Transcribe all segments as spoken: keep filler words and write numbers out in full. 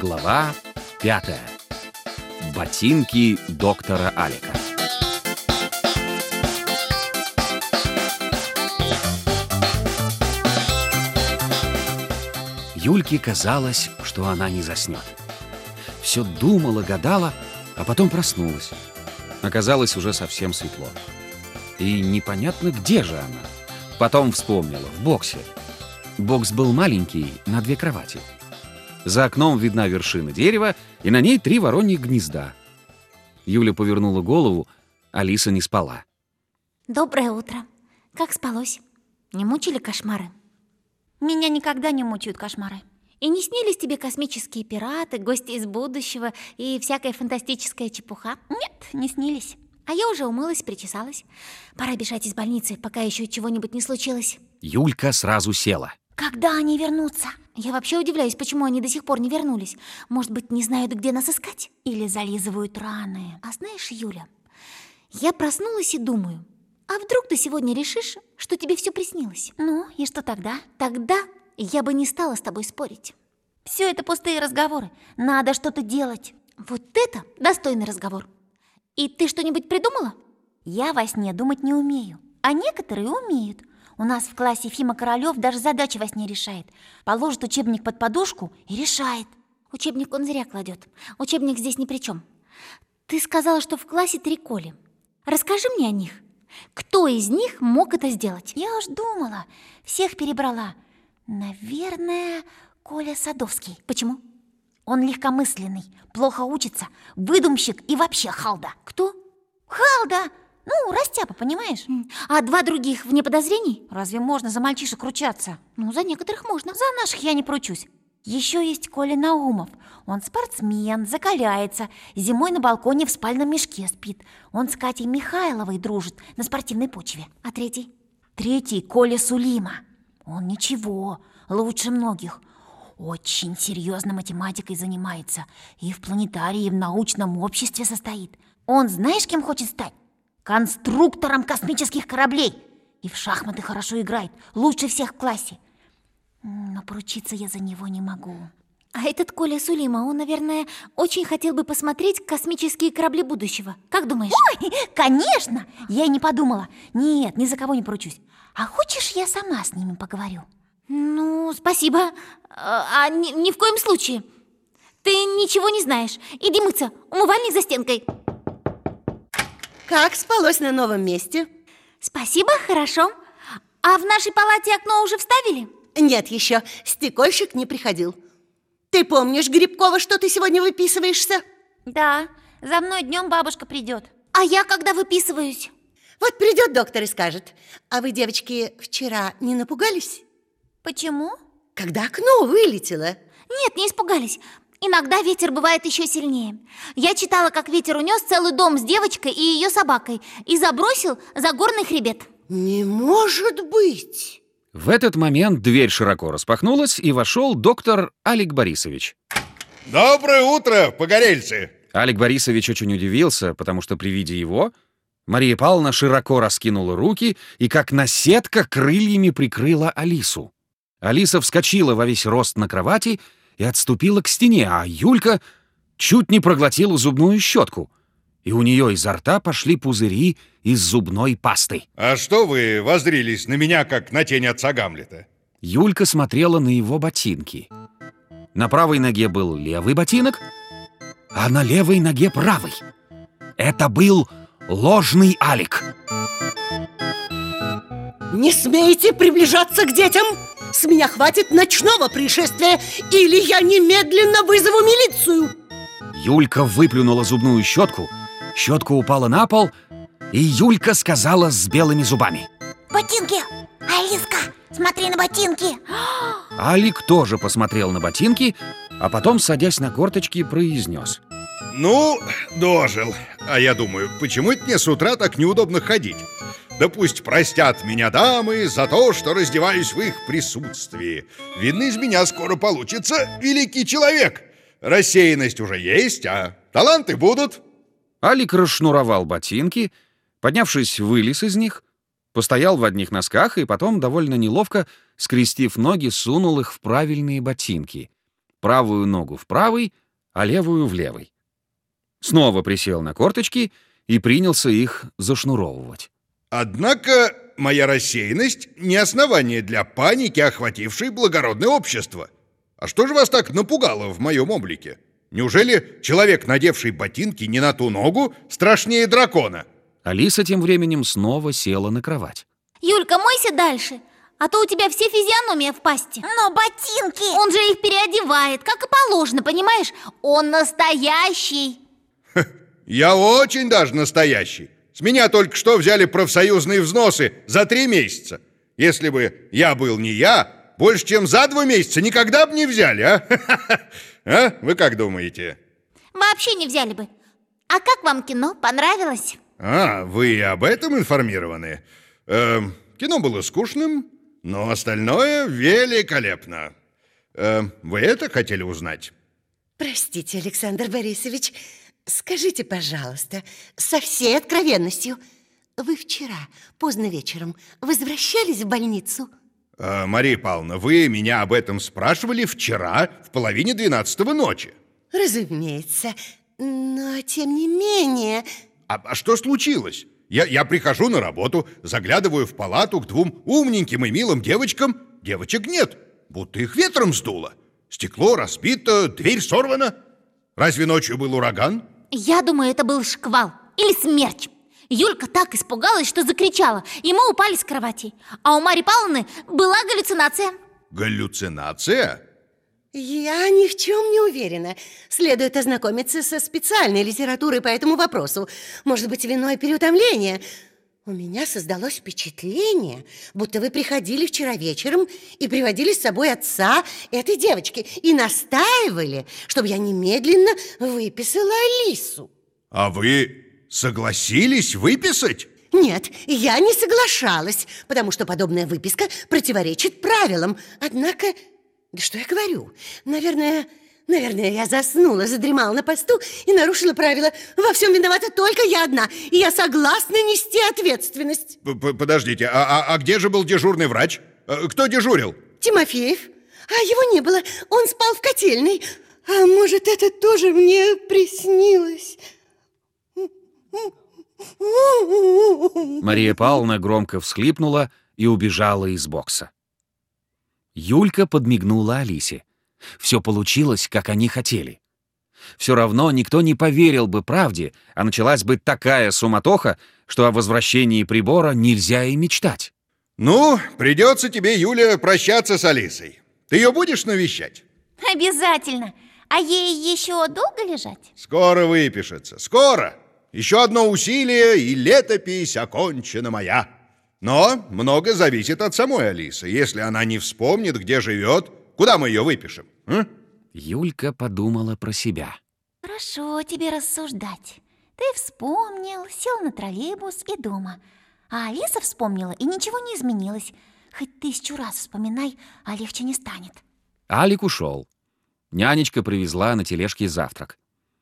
Глава пятая. Ботинки доктора Алика. Юльке казалось, что она не заснет. Все думала, гадала, а потом проснулась. Оказалось уже совсем светло. И непонятно, где же она. Потом вспомнила, в боксе. Бокс был маленький, на две кровати. За окном видна вершина дерева, и на ней три вороньих гнезда. Юля повернула голову, Алиса не спала. Доброе утро. Как спалось? Не мучили кошмары? Меня никогда не мучают кошмары. И не снились тебе космические пираты, гости из будущего и всякая фантастическая чепуха? Нет, не снились. А я уже умылась, причесалась. Пора бежать из больницы, пока еще чего-нибудь не случилось. Юлька сразу села. Когда они вернутся? Я вообще удивляюсь, почему они до сих пор не вернулись. Может быть, не знают, где нас искать? Или зализывают раны. А знаешь, Юля, я проснулась и думаю, а вдруг ты сегодня решишь, что тебе все приснилось? Ну, и что тогда? Тогда я бы не стала с тобой спорить. Все это пустые разговоры. Надо что-то делать. Вот это достойный разговор. И ты что-нибудь придумала? Я во сне думать не умею, а некоторые умеют. У нас в классе Фима Королёв даже задачи во сне решает. Положит учебник под подушку и решает. Учебник он зря кладет. Учебник здесь ни при чем. Ты сказала, что в классе три Коли. Расскажи мне о них. Кто из них мог это сделать? Я уж думала, всех перебрала. Наверное, Коля Садовский. Почему? Он легкомысленный, плохо учится, выдумщик и вообще халда. Кто? Халда! Ну, растяпа, понимаешь? А два других вне подозрений? Разве можно за мальчишек ручаться? Ну, за некоторых можно. За наших я не поручусь. Еще есть Коля Наумов. Он спортсмен, закаляется, зимой на балконе в спальном мешке спит. Он с Катей Михайловой дружит на спортивной почве. А третий? Третий Коля Сулима. Он ничего, лучше многих. Очень серьезно математикой занимается. И в планетарии, и в научном обществе состоит. Он знаешь, кем хочет стать? Конструктором космических кораблей. И в шахматы хорошо играет, лучше всех в классе. Но поручиться я за него не могу. А этот Коля Сулима, он, наверное, очень хотел бы посмотреть космические корабли будущего. Как думаешь? Ой, конечно! Я и не подумала. Нет, ни за кого не поручусь. А хочешь, я сама с ними поговорю? Ну, спасибо. А ни, ни в коем случае. Ты ничего не знаешь. Иди мыться, умывальник за стенкой. Как спалось на новом месте? Спасибо, хорошо. А в нашей палате окно уже вставили? Нет еще, стекольщик не приходил. Ты помнишь, Грибкова, что ты сегодня выписываешься? Да, за мной днем бабушка придет. А я когда выписываюсь? Вот придет доктор и скажет: а вы, девочки, вчера не напугались? Почему? Когда окно вылетело. Нет, не испугались. Иногда ветер бывает еще сильнее. Я читала, как ветер унес целый дом с девочкой и ее собакой и забросил за горный хребет. Не может быть! В этот момент дверь широко распахнулась, и вошел доктор Алик Борисович. Доброе утро, погорельцы! Алик Борисович очень удивился, потому что при виде его Мария Павловна широко раскинула руки и, как наседка, крыльями прикрыла Алису. Алиса вскочила во весь рост на кровати и отступила к стене, а Юлька чуть не проглотила зубную щетку, и у нее изо рта пошли пузыри из зубной пасты. А что вы воззрились на меня, как на тень отца Гамлета? Юлька смотрела на его ботинки. На правой ноге был левый ботинок, а на левой ноге правый. Это был ложный Алик. Не смейте приближаться к детям! С меня хватит ночного происшествия, или я немедленно вызову милицию! Юлька выплюнула зубную щетку, щетка упала на пол, и Юлька сказала с белыми зубами: ботинки! Алиска, смотри на ботинки! Алик тоже посмотрел на ботинки, а потом, садясь на корточки, произнес: ну, дожил. А я думаю, почему это мне с утра так неудобно ходить? Да пусть простят меня дамы за то, что раздеваюсь в их присутствии. Видно, из меня скоро получится великий человек. Рассеянность уже есть, а таланты будут. Алик расшнуровал ботинки, поднявшись, вылез из них, постоял в одних носках и потом, довольно неловко, скрестив ноги, сунул их в правильные ботинки. правую ногу в правый, а левую в левый. Снова присел на корточки и принялся их зашнуровывать. Однако моя рассеянность не основание для паники, охватившей благородное общество. А что же вас так напугало в моем облике? Неужели человек, надевший ботинки не на ту ногу, страшнее дракона? Алиса тем временем снова села на кровать. Юлька, мойся дальше, а то у тебя все физиономия в пасти. Но ботинки! Он же их переодевает, как и положено, понимаешь? Он настоящий. Я очень даже настоящий. С меня только что взяли профсоюзные взносы за три месяца. Если бы я был не я, больше чем за два месяца никогда бы не взяли, а? А? Вы как думаете? Вообще не взяли бы. А как вам кино? Понравилось? А, вы об этом информированы? Эм, кино было скучным, но остальное великолепно. Эм, вы это хотели узнать? Простите, Александр Борисович, скажите, пожалуйста, со всей откровенностью, вы вчера поздно вечером возвращались в больницу? Э, Мария Павловна, вы меня об этом спрашивали вчера в половине двенадцатого ночи. Разумеется, но тем не менее... А, а что случилось? Я, я прихожу на работу, заглядываю в палату к двум умненьким и милым девочкам. Девочек нет, будто их ветром сдуло. Стекло разбито, дверь сорвана. Разве ночью был ураган? Я думаю, это был шквал или смерч. Юлька так испугалась, что закричала, и мы упали с кроватей. А у Марьи Павловны была галлюцинация. Галлюцинация? Я ни в чем не уверена. Следует ознакомиться со специальной литературой по этому вопросу. Может быть, виной переутомление. У меня создалось впечатление, будто вы приходили вчера вечером и приводили с собой отца этой девочки и настаивали, чтобы я немедленно выписала Алису. А вы согласились выписать? Нет, я не соглашалась, потому что подобная выписка противоречит правилам. Однако... Да что я говорю? Наверное, наверное, я заснула, задремала на посту и нарушила правила. Во всем виновата только я одна, и я согласна нести ответственность. Подождите, а, а, а где же был дежурный врач? Кто дежурил? Тимофеев. А его не было, он спал в котельной. А может, это тоже мне приснилось? Мария Павловна громко всхлипнула и убежала из бокса. Юлька подмигнула Алисе. Все получилось, как они хотели. Все равно никто не поверил бы правде, а началась бы такая суматоха, что о возвращении прибора нельзя и мечтать. Ну, придется тебе, Юля, прощаться с Алисой. Ты ее будешь навещать? Обязательно. А ей еще долго лежать? Скоро выпишется, скоро. Еще одно усилие, и летопись окончена моя. Но много зависит от самой Алисы. Если она не вспомнит, где живет, куда мы ее выпишем? А? Юлька подумала про себя. Хорошо тебе рассуждать. Ты вспомнил, сел на троллейбус и дома. А Алиса вспомнила, и ничего не изменилось. Хоть тысячу раз вспоминай, а легче не станет. Алик ушел. Нянечка привезла на тележке завтрак.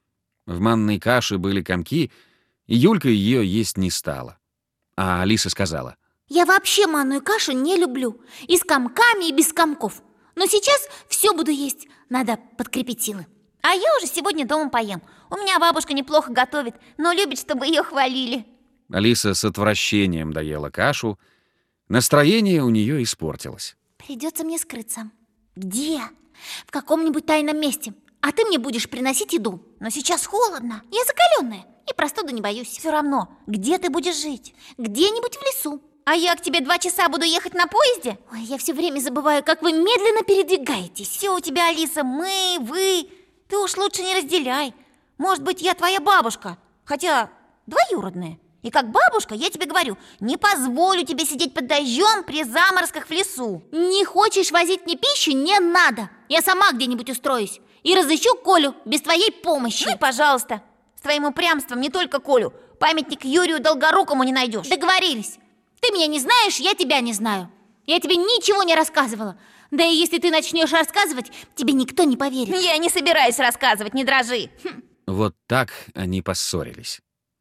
В манной каше были комки, и Юлька ее есть не стала. А Алиса сказала: Я вообще манную кашу не люблю. И с комками, и без комков. Но сейчас все буду есть. Надо подкрепить силы. А я уже сегодня дома поем. У меня бабушка неплохо готовит, но любит, чтобы ее хвалили. Алиса с отвращением доела кашу. Настроение у нее испортилось. Придется мне скрыться. Где? В каком-нибудь тайном месте. А ты мне будешь приносить еду. Но сейчас холодно. Я закаленная и простуду не боюсь. Все равно, где ты будешь жить? Где-нибудь в лесу. А я к тебе два часа буду ехать на поезде? Ой, я все время забываю, как вы медленно передвигаетесь. Все у тебя, Алиса, мы, вы. Ты уж лучше не разделяй. Может быть, я твоя бабушка, хотя двоюродная. И как бабушка я тебе говорю, не позволю тебе сидеть под дождем при заморозках в лесу. Не хочешь возить мне пищу? Не надо. Я сама где-нибудь устроюсь и разыщу Колю без твоей помощи. Ну и пожалуйста. С твоим упрямством не только Колю, памятник Юрию Долгорукому не найдешь. Договорились. Ты меня не знаешь, я тебя не знаю. Я тебе ничего не рассказывала. Да и если ты начнешь рассказывать, тебе никто не поверит. Я не собираюсь рассказывать, не дрожи. Хм. Вот так они поссорились.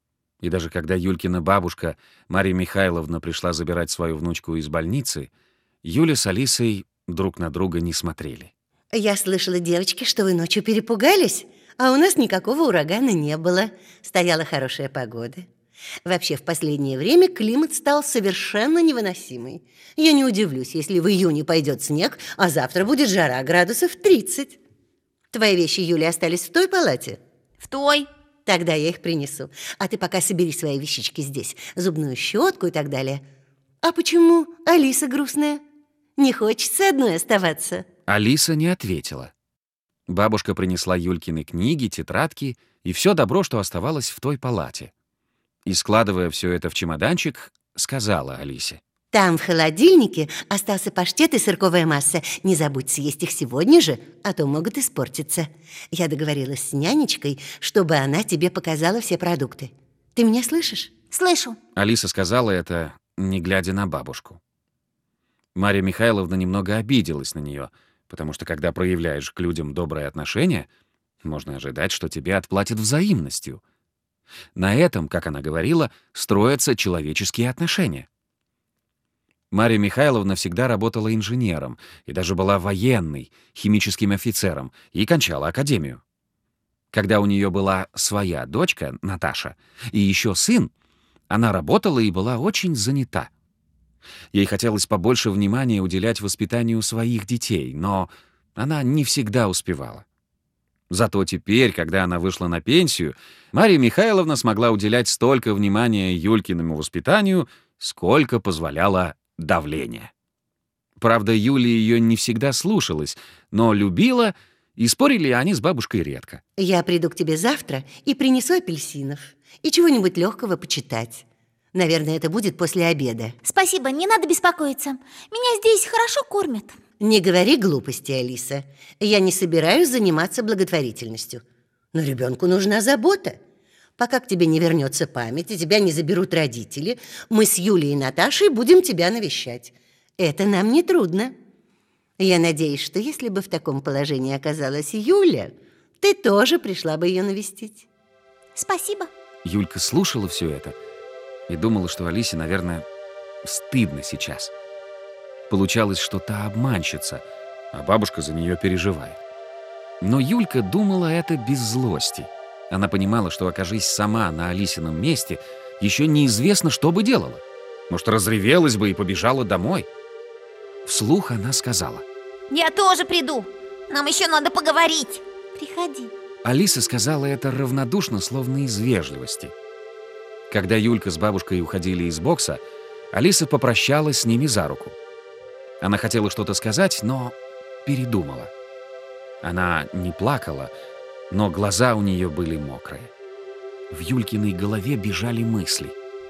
И даже когда Юлькина бабушка Марья Михайловна пришла забирать свою внучку из больницы, Юля с Алисой друг на друга не смотрели. Я слышала, девочки, что вы ночью перепугались, а у нас никакого урагана не было. Стояла хорошая погода. Вообще, в последнее время климат стал совершенно невыносимый. Я не удивлюсь, если в июне пойдет снег, а завтра будет жара градусов тридцать. Твои вещи, Юля, остались в той палате? В той. Тогда я их принесу. А ты пока собери свои вещички здесь, зубную щетку и так далее. А почему Алиса грустная? Не хочется одной оставаться? Алиса не ответила. Бабушка принесла Юлькины книги, тетрадки и все добро, что оставалось в той палате. И, складывая все это в чемоданчик, сказала Алисе: Там в холодильнике остался паштет и сырковая масса. Не забудь съесть их сегодня же, а то могут испортиться. Я договорилась с нянечкой, чтобы она тебе показала все продукты. Ты меня слышишь? Слышу. Алиса сказала это, не глядя на бабушку. Марья Михайловна немного обиделась на нее, потому что, когда проявляешь к людям доброе отношение, можно ожидать, что тебе отплатят взаимностью. На этом, как она говорила, строятся человеческие отношения. Марья Михайловна всегда работала инженером и даже была военной, химическим офицером, и кончала академию. Когда у нее была своя дочка, Наташа, и еще сын, она работала и была очень занята. Ей хотелось побольше внимания уделять воспитанию своих детей, но она не всегда успевала. Зато теперь, когда она вышла на пенсию, Марья Михайловна смогла уделять столько внимания Юлькиному воспитанию, сколько позволяло давление. Правда, Юля ее не всегда слушалась, но любила, и спорили они с бабушкой редко. Я приду к тебе завтра и принесу апельсинов и чего-нибудь легкого почитать. Наверное, это будет после обеда. Спасибо, не надо беспокоиться. Меня здесь хорошо кормят. Не говори глупости, Алиса. Я не собираюсь заниматься благотворительностью. Но ребенку нужна забота. Пока к тебе не вернется память и тебя не заберут родители, мы с Юлей и Наташей будем тебя навещать. Это нам не трудно. Я надеюсь, что если бы в таком положении оказалась Юля, ты тоже пришла бы ее навестить. Спасибо. Юлька слушала все это и думала, что Алисе, наверное, стыдно сейчас. Получалось, что та обманщица, а бабушка за нее переживает. Но Юлька думала это без злости. Она понимала, что, окажись сама на Алисином месте, еще неизвестно, что бы делала. Может, разревелась бы и побежала домой. Вслух она сказала: Я тоже приду. Нам еще надо поговорить. Приходи. Алиса сказала это равнодушно, словно из вежливости. Когда Юлька с бабушкой уходили из бокса, Алиса попрощалась с ними за руку. Она хотела что-то сказать, но передумала. Она не плакала, но глаза у нее были мокрые. В Юлькиной голове бежали мысли.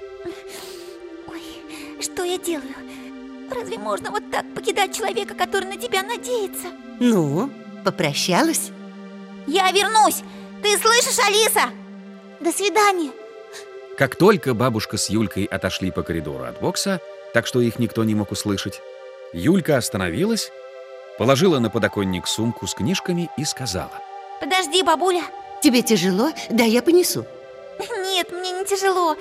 Ой, что я делаю? Разве можно вот так покидать человека, который на тебя надеется? Ну, попрощалась? Я вернусь! Ты слышишь, Алиса? До свидания. Как только бабушка с Юлькой отошли по коридору от бокса, так что их никто не мог услышать, Юлька остановилась, положила на подоконник сумку с книжками и сказала: Подожди, бабуля. Тебе тяжело? Да, я понесу. Нет, мне не тяжело.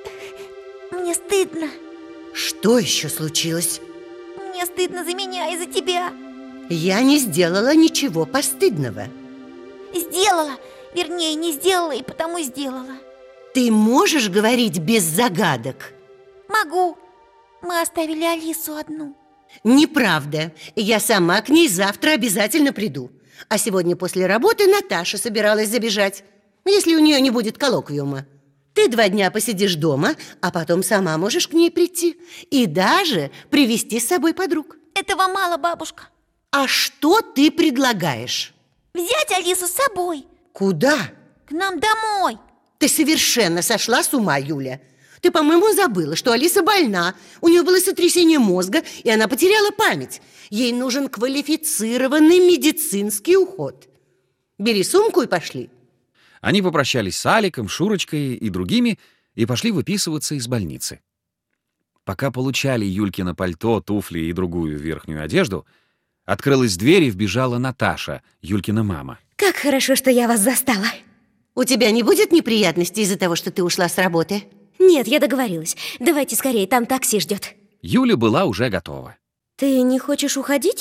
Мне стыдно. Что еще случилось? Мне стыдно за меня и за тебя. Я не сделала ничего постыдного. Сделала. Вернее, не сделала и потому сделала. Ты можешь говорить без загадок? Могу. Мы оставили Алису одну. Неправда. Я сама к ней завтра обязательно приду. А сегодня после работы Наташа собиралась забежать, если у нее не будет коллоквиума. Ты два дня посидишь дома, а потом сама можешь к ней прийти. И даже привезти с собой подруг. Этого мало, бабушка. А что ты предлагаешь? Взять Алису с собой. Куда? К нам домой. Ты совершенно сошла с ума, Юля. Ты, по-моему, забыла, что Алиса больна. У нее было сотрясение мозга, и она потеряла память. Ей нужен квалифицированный медицинский уход. Бери сумку и пошли. Они попрощались с Аликом, Шурочкой и другими и пошли выписываться из больницы. Пока получали Юлькино пальто, туфли и другую верхнюю одежду, открылась дверь и вбежала Наташа, Юлькина мама. Как хорошо, что я вас застала. У тебя не будет неприятностей из-за того, что ты ушла с работы? Нет, я договорилась. Давайте скорее, там такси ждет. Юля была уже готова. Ты не хочешь уходить?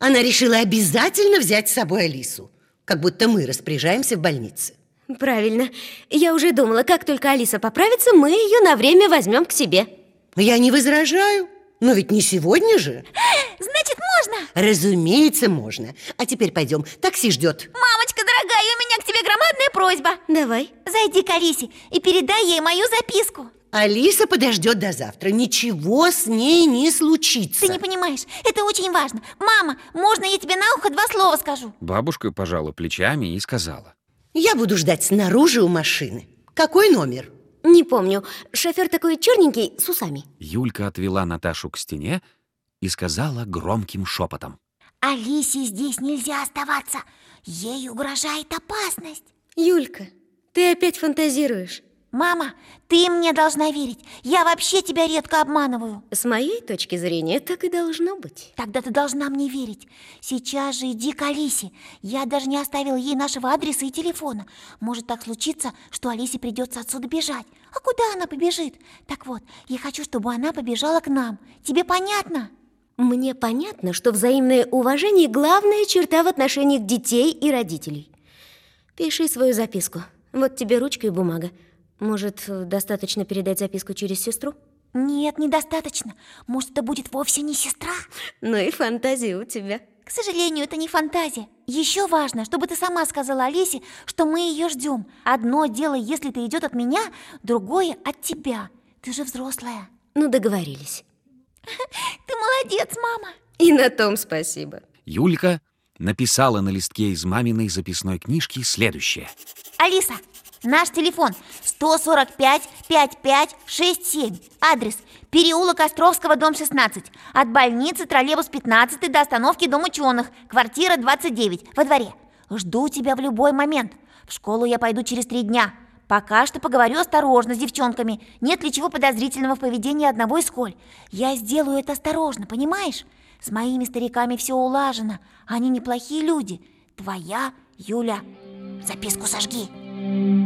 Она решила обязательно взять с собой Алису, как будто мы распоряжаемся в больнице. Правильно. Я уже думала, как только Алиса поправится, мы ее на время возьмем к себе. Я не возражаю, но ведь не сегодня же. Значит, можно? Разумеется, можно. А теперь пойдем, такси ждет. Мамочка дорогая, у меня к тебе громадная просьба. Давай. Зайди к Алисе и передай ей мою записку. Алиса подождет до завтра. Ничего с ней не случится. Ты не понимаешь, это очень важно. Мама, можно я тебе на ухо два слова скажу? Бабушка пожала плечами и сказала: Я буду ждать снаружи у машины. Какой номер? Не помню. Шофер такой черненький, с усами. Юлька отвела Наташу к стене и сказала громким шепотом: Алисе здесь нельзя оставаться. Ей угрожает опасность. Юлька, ты опять фантазируешь. Мама, ты мне должна верить. Я вообще тебя редко обманываю. С моей точки зрения, так и должно быть. Тогда ты должна мне верить. Сейчас же иди к Алисе. Я даже не оставила ей нашего адреса и телефона. Может так случиться, что Алисе придется отсюда бежать. А куда она побежит? Так вот, я хочу, чтобы она побежала к нам. Тебе понятно? Мне понятно, что взаимное уважение – главная черта в отношениях детей и родителей. Пиши свою записку. Вот тебе ручка и бумага. Может, достаточно передать записку через сестру? Нет, недостаточно. Может, это будет вовсе не сестра? Ну и фантазия у тебя. К сожалению, это не фантазия. Еще важно, чтобы ты сама сказала Алисе, что мы ее ждем. Одно дело, если это идет от меня, другое от тебя. Ты же взрослая. Ну, договорились. Ты молодец, мама. И на том спасибо. Юлька написала на листке из маминой записной книжки следующее: Алиса, наш телефон сто сорок пять пятьдесят пять шестьдесят семь. Адрес: переулок Островского, дом шестнадцать. От больницы троллейбус пятнадцать до остановки Дом ученых. Квартира двадцать девять, во дворе. Жду тебя в любой момент. В школу я пойду через три дня. Пока что поговорю осторожно с девчонками. Нет ли чего подозрительного в поведении одного из Коль. Я сделаю это осторожно, понимаешь? С моими стариками все улажено. Они неплохие люди. Твоя Юля. Записку сожги.